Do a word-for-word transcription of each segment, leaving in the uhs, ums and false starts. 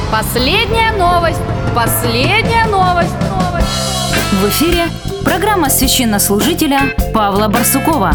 Последняя новость! Последняя новость! новость. В эфире программа священнослужителя Павла Барсукова.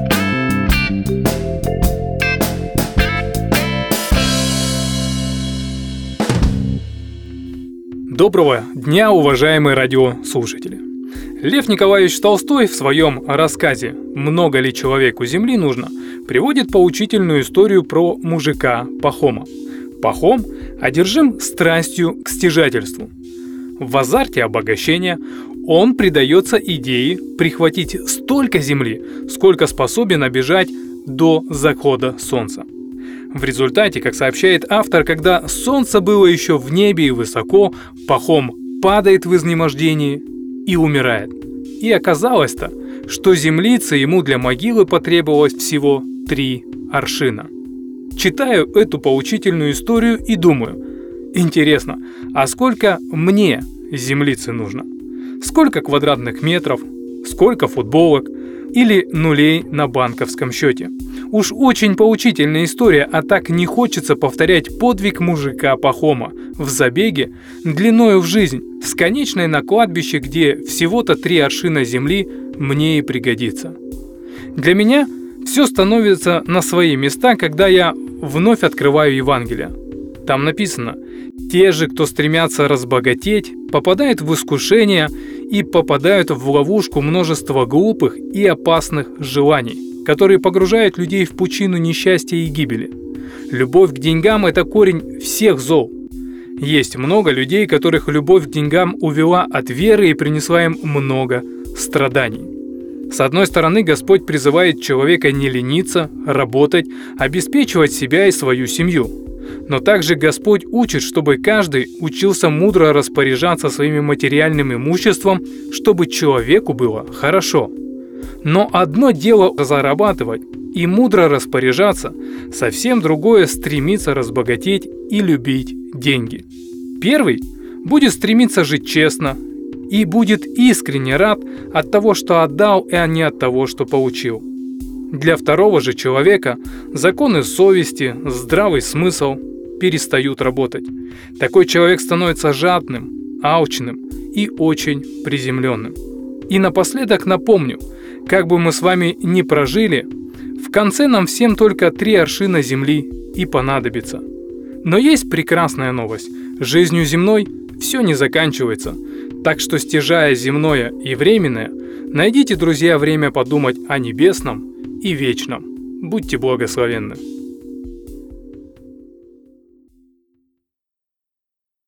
Доброго дня, уважаемые радиослушатели! Лев Николаевич Толстой в своем рассказе «Много ли человеку земли нужно» приводит поучительную историю про мужика Пахома. Пахом одержим страстью к стяжательству. В азарте обогащения он предается идее прихватить столько земли, сколько способен обежать до захода солнца. В результате, как сообщает автор, когда солнце было еще в небе и высоко, Пахом падает в изнемождении и умирает. И оказалось-то, что землицы ему для могилы потребовалось всего три аршина. Читаю эту поучительную историю и думаю, интересно, а сколько мне землицы нужно? Сколько квадратных метров, сколько футболок или нулей на банковском счете? Уж очень поучительная история, а так не хочется повторять подвиг мужика Пахома в забеге длиною в жизнь, с конечной на кладбище, где всего-то три аршина земли мне и пригодится. Для меня все становится на свои места, когда я вновь открываю Евангелие. Там написано: «Те же, кто стремятся разбогатеть, попадают в искушение и попадают в ловушку множества глупых и опасных желаний, которые погружают людей в пучину несчастья и гибели. Любовь к деньгам – это корень всех зол. Есть много людей, которых любовь к деньгам увела от веры и принесла им много страданий». С одной стороны, Господь призывает человека не лениться, работать, обеспечивать себя и свою семью. Но также Господь учит, чтобы каждый учился мудро распоряжаться своим материальным имуществом, чтобы человеку было хорошо. Но одно дело зарабатывать и мудро распоряжаться, совсем другое стремиться разбогатеть и любить деньги. Первый будет стремиться жить честно и будет искренне рад от того, что отдал, а не от того, что получил. Для второго же человека законы совести, здравый смысл перестают работать. Такой человек становится жадным, алчным и очень приземленным. И напоследок напомню, как бы мы с вами ни прожили, в конце нам всем только три аршина земли и понадобится. Но есть прекрасная новость. Жизнью земной все не заканчивается. Так что, стяжая земное и временное, найдите, друзья, время подумать о небесном и вечном. Будьте благословенны.